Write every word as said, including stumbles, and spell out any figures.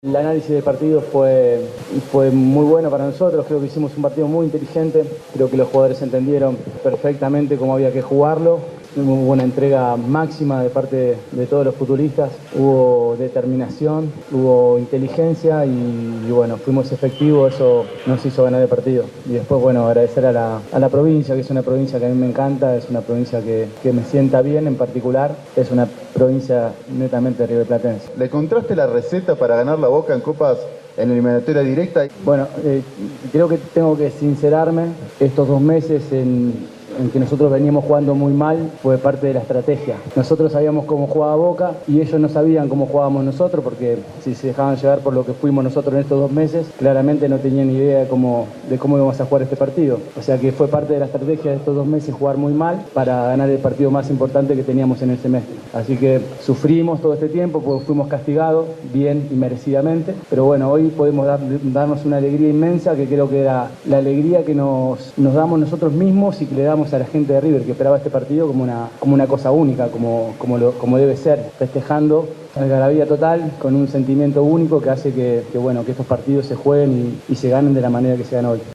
El análisis del partido fue, fue muy bueno para nosotros, creo que hicimos un partido muy inteligente, creo que los jugadores entendieron perfectamente cómo había que jugarlo, hubo una entrega máxima de parte de, de todos los futbolistas, hubo determinación, hubo inteligencia y, y bueno, fuimos efectivos, eso nos hizo ganar el partido. Y después, bueno, agradecer a la, a la provincia, que es una provincia que a mí me encanta, es una provincia que, que me sienta bien en particular, es una provincia netamente riverplatense. ¿Le encontraste la receta para ganar la Boca en Copas en la eliminatoria directa? Bueno, eh, creo que tengo que sincerarme, estos dos meses en... en que nosotros veníamos jugando muy mal, fue parte de la estrategia. Nosotros sabíamos cómo jugaba Boca y ellos no sabían cómo jugábamos nosotros, porque si se dejaban llevar por lo que fuimos nosotros en estos dos meses, claramente no tenían idea de cómo, de cómo íbamos a jugar este partido. O sea que fue parte de la estrategia de estos dos meses jugar muy mal para ganar el partido más importante que teníamos en el semestre. Así que sufrimos todo este tiempo, porque fuimos castigados bien y merecidamente, pero bueno, hoy podemos dar, darnos una alegría inmensa, que creo que era la alegría que nos, nos damos nosotros mismos y que le damos a la gente de River, que esperaba este partido como una, como una cosa única, como, como, lo, como debe ser, festejando algarabía total, con un sentimiento único que hace que, que, bueno, que estos partidos se jueguen y, y se ganen de la manera que se ganó hoy.